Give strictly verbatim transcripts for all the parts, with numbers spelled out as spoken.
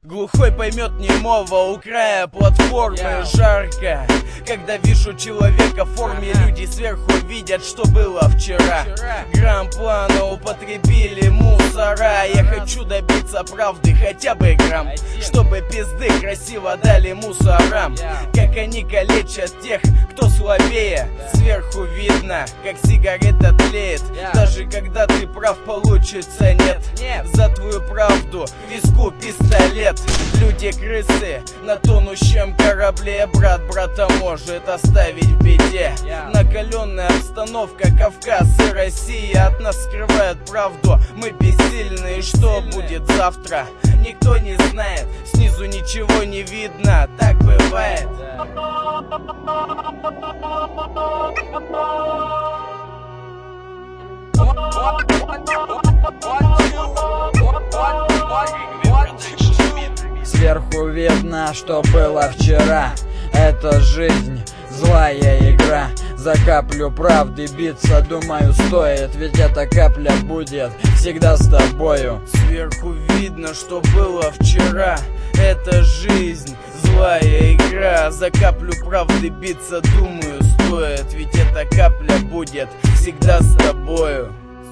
Глухой поймет немого, у края платформы yeah. Жарко, когда вижу человека в форме. Люди сверху видят, что было вчера. Грамм плана употребили мусора. Я хочу добиться правды, хотя бы грамм, чтобы пизды красиво дали мусорам. Как они калечат тех, кто слабее. Сверху видно, как сигарета тлеет. Даже когда ты прав, получится нет. За твою правду к виску пистолет. Люди крысы на тонущем корабле. Брат брата может оставить в беде. Накаленная обстановка, Кавказ и Россия. От нас скрывают правду, мы бессильны. И что будет завтра, никто не знает. Снизу ничего не видно, так бывает. Сверху видно, что было вчера. Это жизнь, злая игра. За каплю правды биться, думаю, стоит. Ведь эта капля будет всегда с тобою. Сверху видно, что было вчера. Это жизнь, злая игра. За каплю правды биться, думаю, стоит. Ведь эта капля будет всегда с тобою.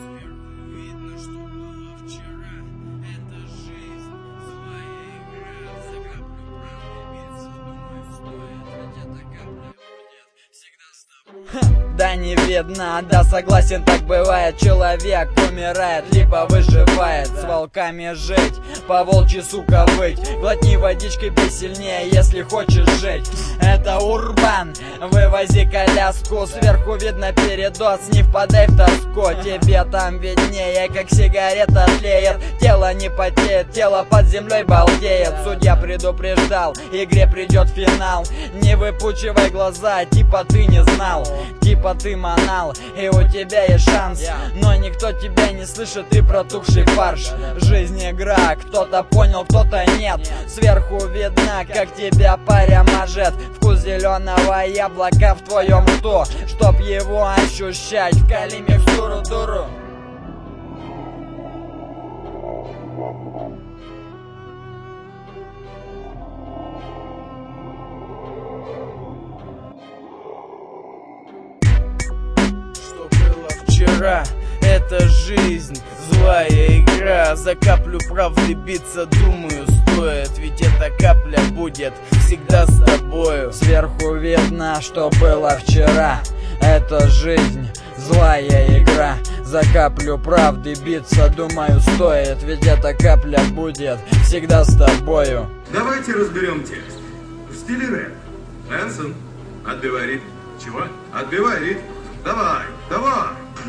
Да не видно, да согласен, так бывает. Человек умирает, либо выживает. С волками жить, по волчьи, сука, выть. Глотни водичкой, пей сильнее, если хочешь жить. Это урбан, вывози коляску. Сверху видно передоз, не впадай в тоску. Тебе там виднее, как сигарета тлеет. Тело не потеет, тело под землей балдеет. Судья предупреждал, игре придет финал. Не выпучивай глаза, типа ты не знал. Типа ты манал, и у тебя есть шанс. Но никто тебя не слышит, ты протухший фарш. Жизнь игра, кто-то понял, кто-то нет. Сверху видно, как тебя паря мажет. Вкус зеленого яблока в твоем рту. Чтоб его ощущать, вкали микстуру дуру. Это жизнь, злая игра. За каплю правды биться, думаю, стоит. Ведь эта капля будет всегда с тобою. Сверху видно, что было вчера. Это жизнь, злая игра. За каплю правды биться, думаю, стоит. Ведь эта капля будет всегда с тобою. Давайте разберем текст. В стиле рэп. Энсон, отбивай ритм. Чего? Отбивай ритм. Давай, давай.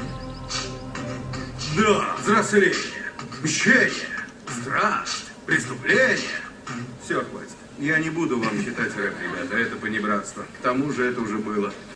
Да, взросление, мщение, страсть, преступление. Все, хватит. Я не буду вам читать рэп, ребята, это понебратство. К тому же это уже было.